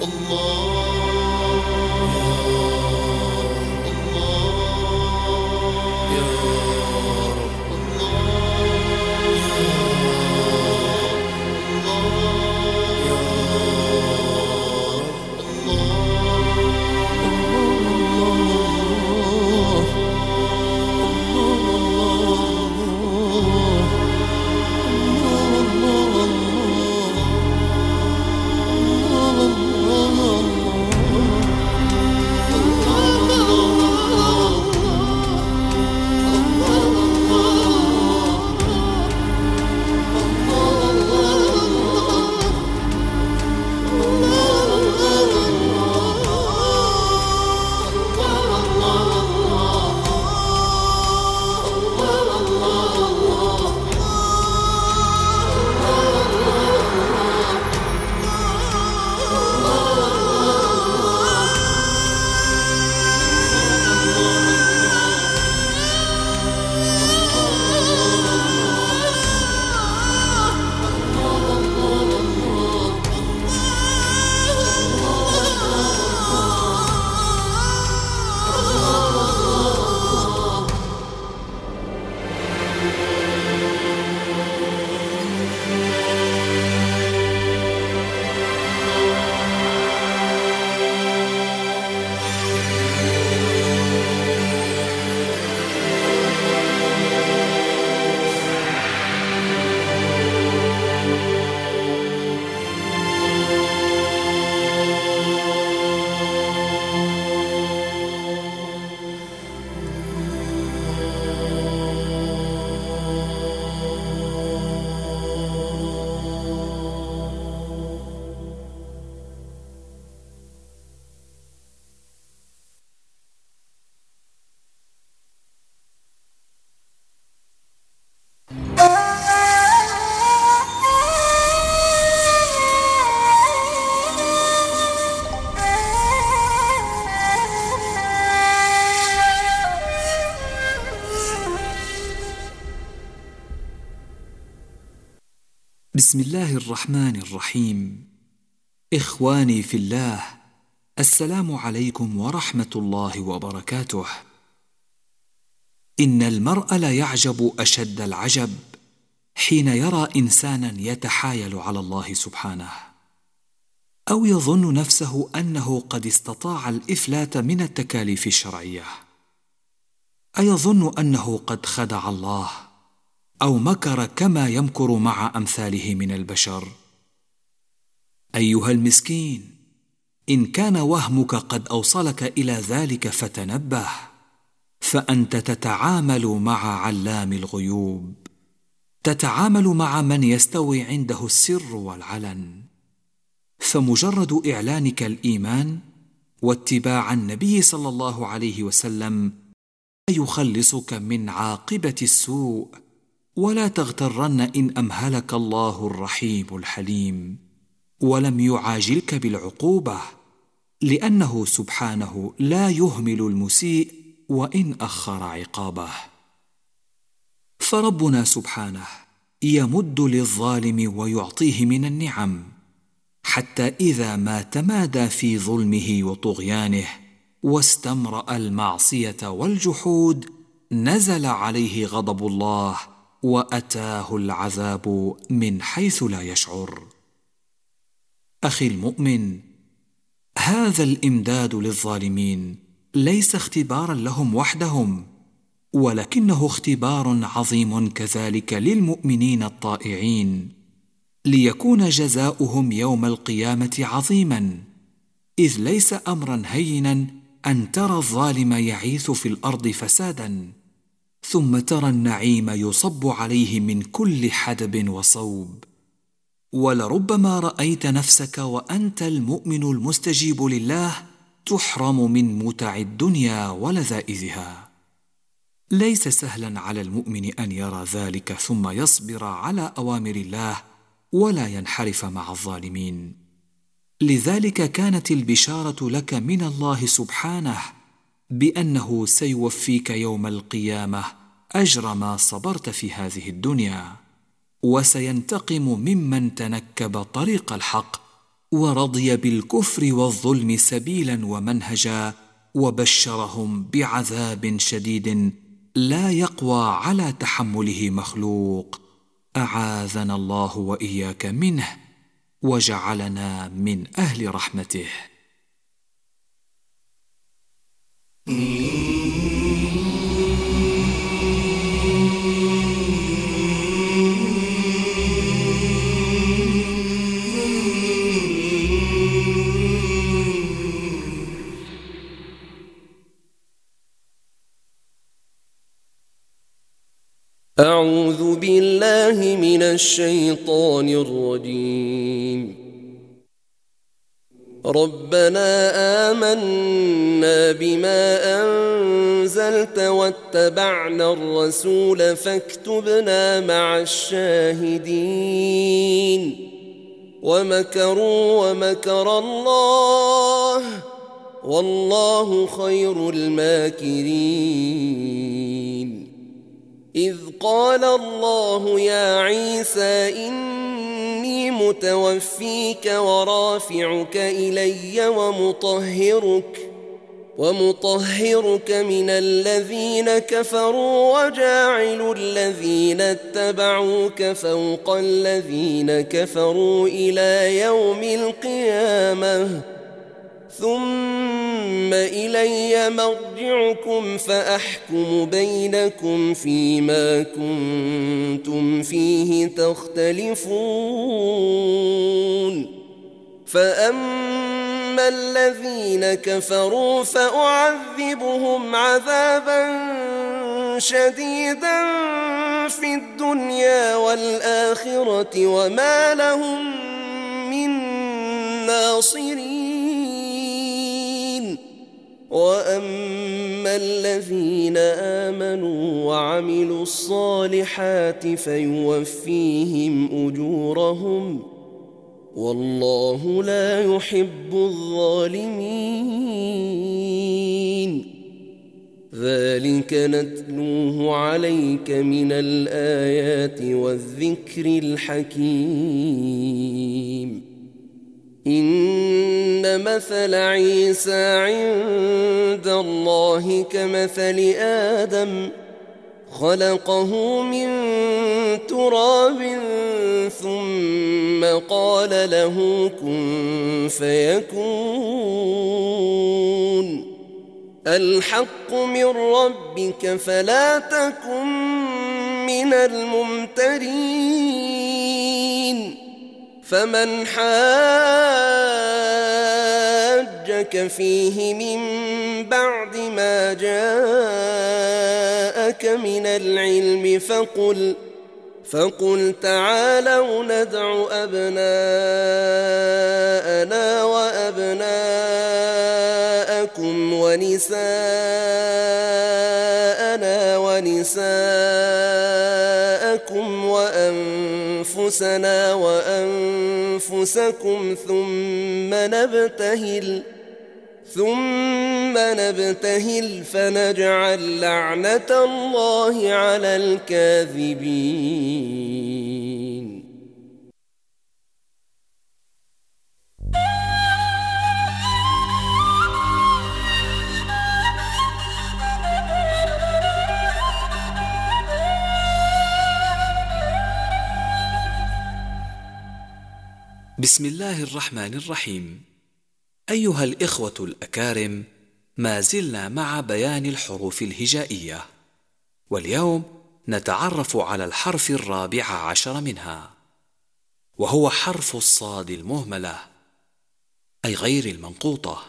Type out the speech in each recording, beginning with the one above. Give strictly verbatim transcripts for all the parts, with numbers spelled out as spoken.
بسم الله الرحمن الرحيم. إخواني في الله، السلام عليكم ورحمة الله وبركاته. إن المرء ليعجب أشد العجب حين يرى إنسانا يتحايل على الله سبحانه، أو يظن نفسه أنه قد استطاع الإفلات من التكاليف الشرعية، أيظن أنه قد خدع الله أو مكر كما يمكر مع أمثاله من البشر. أيها المسكين، إن كان وهمك قد أوصلك إلى ذلك فتنبه، فأنت تتعامل مع علام الغيوب، تتعامل مع من يستوي عنده السر والعلن. فمجرد إعلانك الإيمان واتباع النبي صلى الله عليه وسلم يخلصك من عاقبة السوء. ولا تغترن إن أمهلك الله الرحيم الحليم ولم يعاجلك بالعقوبة، لأنه سبحانه لا يهمل المسيء وإن أخر عقابه. فربنا سبحانه يمد للظالم ويعطيه من النعم، حتى إذا ما تمادى في ظلمه وطغيانه واستمرأ المعصية والجحود نزل عليه غضب الله وأتاه العذاب من حيث لا يشعر. أخي المؤمن، هذا الإمداد للظالمين ليس اختبارا لهم وحدهم، ولكنه اختبار عظيم كذلك للمؤمنين الطائعين، ليكون جزاؤهم يوم القيامة عظيما. إذ ليس أمرا هينا أن ترى الظالم يعيث في الأرض فسادا، ثم ترى النعيم يصب عليه من كل حدب وصوب. ولربما رأيت نفسك وأنت المؤمن المستجيب لله تحرم من متع الدنيا ولذائذها. ليس سهلا على المؤمن أن يرى ذلك ثم يصبر على أوامر الله ولا ينحرف مع الظالمين. لذلك كانت البشارة لك من الله سبحانه بأنه سيوفيك يوم القيامة أجر ما صبرت في هذه الدنيا، وسينتقم ممن تنكب طريق الحق ورضي بالكفر والظلم سبيلا ومنهجا، وبشرهم بعذاب شديد لا يقوى على تحمله مخلوق، أعاذنا الله وإياك منه، وجعلنا من أهل رحمته. أعوذ بالله من الشيطان الرجيم. ربنا آمنا بما أنزلت واتبعنا الرسول فاكتبنا مع الشاهدين. ومكروا ومكر الله والله خير الماكرين. إذ قال الله يا عيسى إني متوفيك ورافعك إلي ومطهرك ومطهرك من الذين كفروا وجاعل الذين اتبعوك فوق الذين كفروا إلى يوم القيامة ثم إلي مرجعكم فأحكم بينكم فيما كنتم فيه تختلفون. فأما الذين كفروا فأعذبهم عذابا شديدا في الدنيا والآخرة وما لهم من ناصرين. وأما الذين آمنوا وعملوا الصالحات فيوفيهم أجورهم والله لا يحب الظالمين. ذلك نتلوه عليك من الآيات والذكر الحكيم. إن مثل عيسى عند الله كمثل آدم خلقه من تراب ثم قال له كن فيكون. الحق من ربك فلا تكن من الممترين. فمن حاجك فيه من بعد ما جاءك من العلم فقل فقل تعالوا ندع أبناءنا وأبناءكم ونساءنا ونساءكم وأنفسنا وأنفسكم ثم نبتهل ثم نبتهل فنجعل لعنة الله على الكاذبين. بسم الله الرحمن الرحيم. أيها الإخوة الأكارم، ما زلنا مع بيان الحروف الهجائية، واليوم نتعرف على الحرف الرابع عشر منها، وهو حرف الصاد المهملة، أي غير المنقوطة.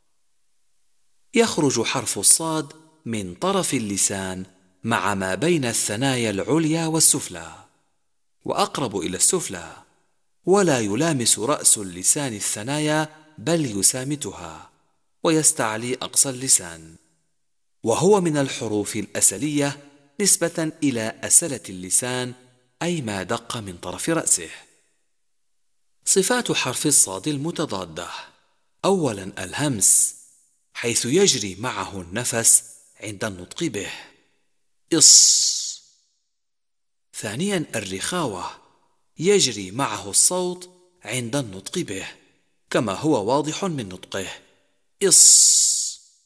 يخرج حرف الصاد من طرف اللسان مع ما بين الثنايا العليا والسفلى، وأقرب إلى السفلى، ولا يلامس رأس اللسان الثنايا بل يسامتها ويستعلي أقصى اللسان، وهو من الحروف الأسلية نسبة إلى أسلة اللسان، أي ما دق من طرف رأسه. صفات حرف الصاد المتضادة: أولا الهمس، حيث يجري معه النفس عند النطق به، إص. ثانيا الرخاوة، يجري معه الصوت عند النطق به، كما هو واضح من نطقه إص.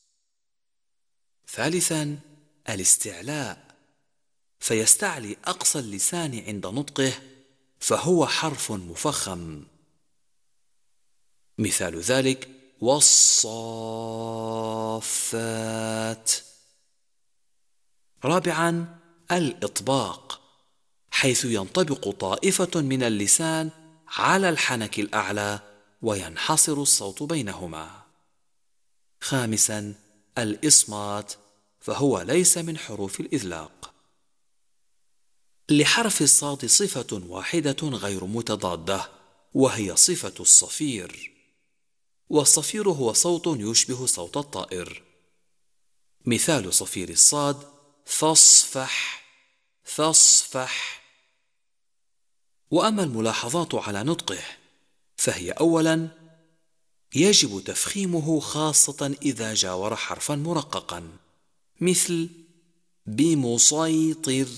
ثالثا الاستعلاء، فيستعلي أقصى اللسان عند نطقه، فهو حرف مفخم. مثال ذلك والصافات. رابعا الإطباق، حيث ينطبق طائفة من اللسان على الحنك الأعلى وينحصر الصوت بينهما. خامسا الإصمات، فهو ليس من حروف الإذلاق. لحرف الصاد صفة واحدة غير متضادة، وهي صفة الصفير، والصفير هو صوت يشبه صوت الطائر. مثال صفير الصاد فاصفح فاصفح. وأما الملاحظات على نطقه فهي أولا يجب تفخيمه خاصة إذا جاور حرفا مرققا، مثل بمسيطر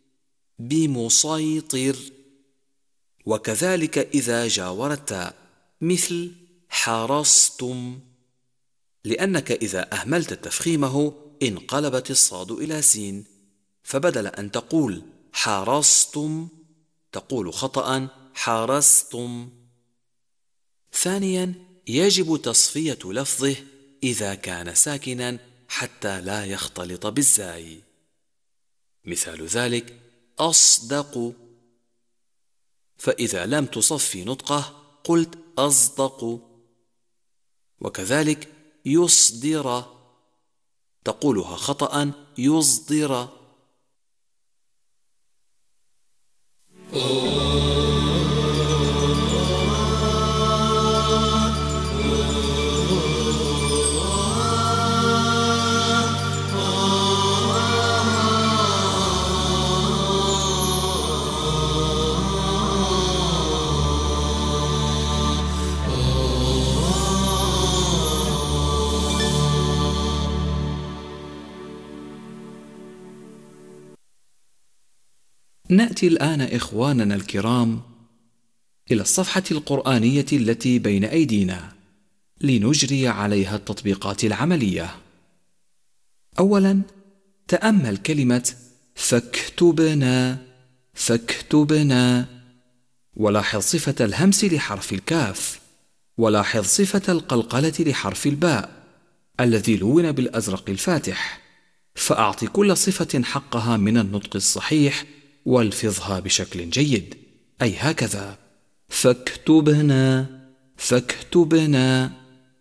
بمسيطر، وكذلك إذا جاور التاء، مثل حرصتم، لأنك إذا أهملت تفخيمه انقلبت الصاد إلى سين، فبدل أن تقول حرصتم تقول خطأ حرصتم. ثانيا يجب تصفية لفظه إذا كان ساكنا حتى لا يختلط بالزاي. مثال ذلك أصدق، فإذا لم تصفي نطقه قلت أصدق. وكذلك يصدر تقولها خطأ يصدر. نأتي الآن إخواننا الكرام إلى الصفحة القرآنية التي بين أيدينا لنجري عليها التطبيقات العملية. أولا تأمل كلمة فاكتبنا فاكتبنا، ولاحظ صفة الهمس لحرف الكاف، ولاحظ صفة القلقلة لحرف الباء الذي لون بالأزرق الفاتح، فأعط كل صفة حقها من النطق الصحيح والفظها بشكل جيد، أي هكذا فاكتبنا فاكتبنا.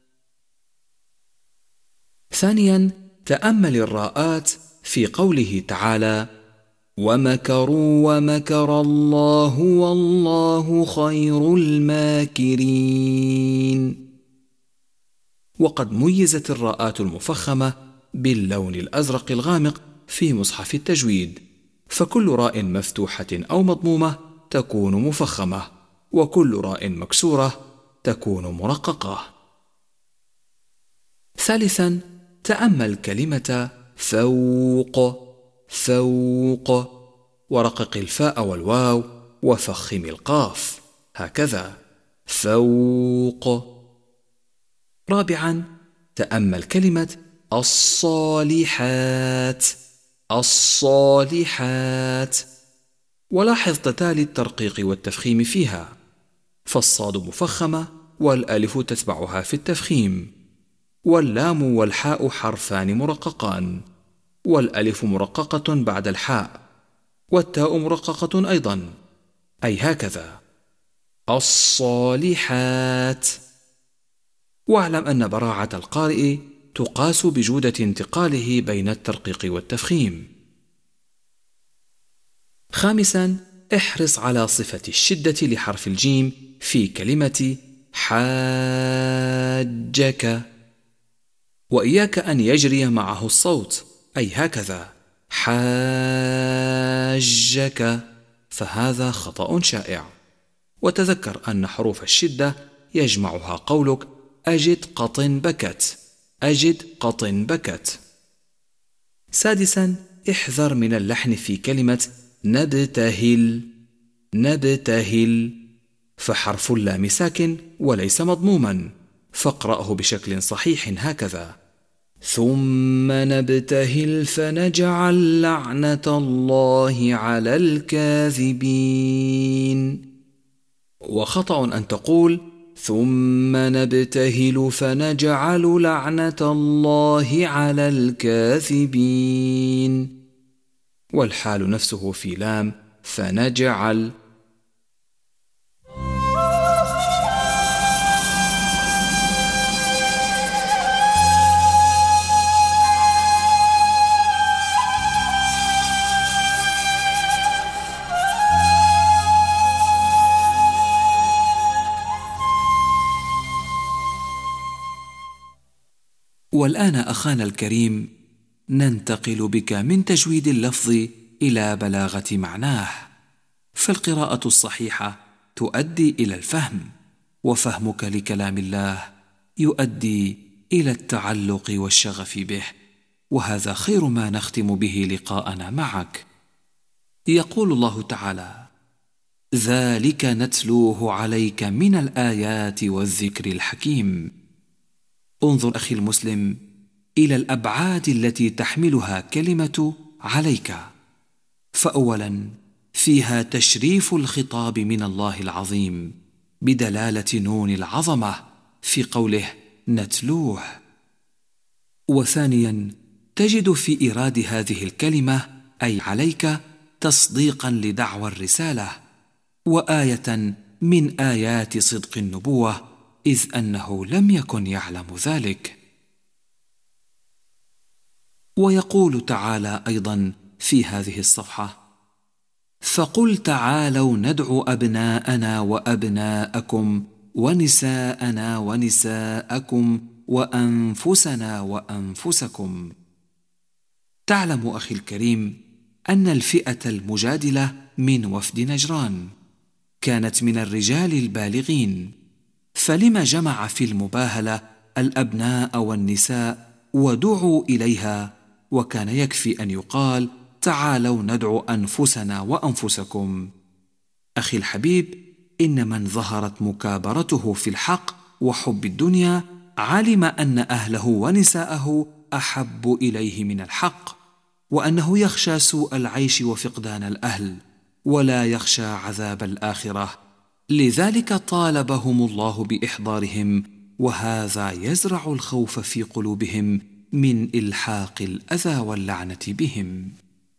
ثانيا تأمل الراءات في قوله تعالى ومكروا ومكر الله والله خير الماكرين. وقد ميزت الراءات المفخمة باللون الأزرق الغامق في مصحف التجويد، فكل راء مفتوحة أو مضمومة تكون مفخمة، وكل راء مكسورة تكون مرققة. ثالثا تأمل كلمة فوق فوق، ورقق الفاء والواو وفخم القاف، هكذا فوق. رابعا تأمل كلمة الصالحات الصالحات، ولاحظ تتالي الترقيق والتفخيم فيها، فالصاد مفخمة والألف تتبعها في التفخيم، واللام والحاء حرفان مرققان، والألف مرققة بعد الحاء، والتاء مرققة أيضا، أي هكذا الصالحات. واعلم أن براعة القارئ تقاس بجودة انتقاله بين الترقيق والتفخيم. خامسا احرص على صفة الشدة لحرف الجيم في كلمة حاجك، وإياك أن يجري معه الصوت، أي هكذا حاجك، فهذا خطأ شائع. وتذكر أن حروف الشدة يجمعها قولك أجد قطن بكت أجد قطن بكت. سادسا احذر من اللحن في كلمة نبتهل نبتهل، فحرف اللام ساكن وليس مضموما، فاقرأه بشكل صحيح هكذا: ثم نبتهل فنجعل لعنة الله على الكاذبين. وخطأ أن تقول ثم نبتهل فنجعل لعنة الله على الكاذبين، والحال نفسه في لام فنجعل. والآن أخانا الكريم ننتقل بك من تجويد اللفظ إلى بلاغة معناه، فالقراءة الصحيحة تؤدي إلى الفهم، وفهمك لكلام الله يؤدي إلى التعلق والشغف به، وهذا خير ما نختم به لقاءنا معك. يقول الله تعالى: ذلك نتلوه عليك من الآيات والذكر الحكيم. انظر أخي المسلم إلى الأبعاد التي تحملها كلمة عليك، فأولا فيها تشريف الخطاب من الله العظيم بدلالة نون العظمة في قوله نتلوه، وثانيا تجد في إيراد هذه الكلمة أي عليك تصديقا لدعوى الرسالة، وآية من آيات صدق النبوة، إذ أنه لم يكن يعلم ذلك. ويقول تعالى أيضا في هذه الصفحة: فقل تعالوا ندعو أبناءنا وأبناءكم ونساءنا ونساءكم وأنفسنا وأنفسكم. تعلم أخي الكريم أن الفئة المجادلة من وفد نجران كانت من الرجال البالغين، فلما جمع في المباهلة الأبناء والنساء ودعوا إليها، وكان يكفي أن يقال تعالوا ندعو أنفسنا وأنفسكم. أخي الحبيب، إن من ظهرت مكابرته في الحق وحب الدنيا علم أن أهله ونساءه أحب إليه من الحق، وأنه يخشى سوء العيش وفقدان الأهل، ولا يخشى عذاب الآخرة، لذلك طالبهم الله بإحضارهم، وهذا يزرع الخوف في قلوبهم من إلحاق الأذى واللعنة بهم.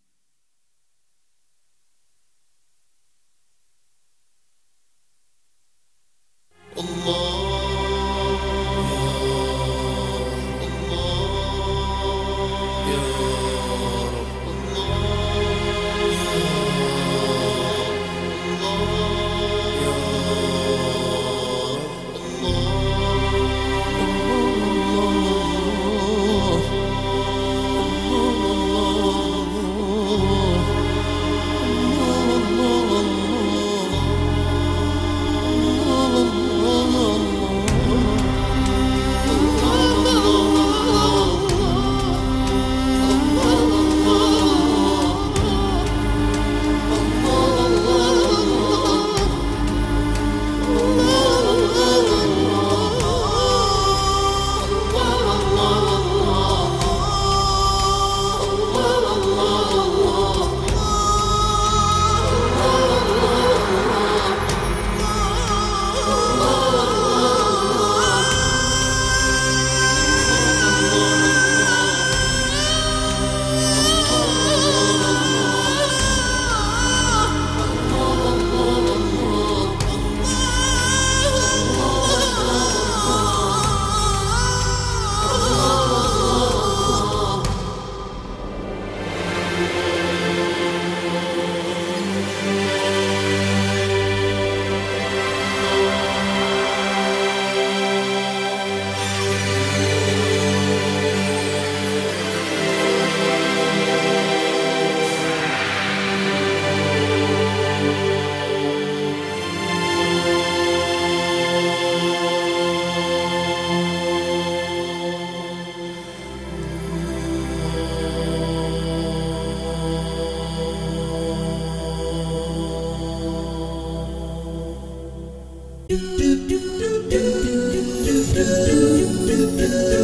الله من دون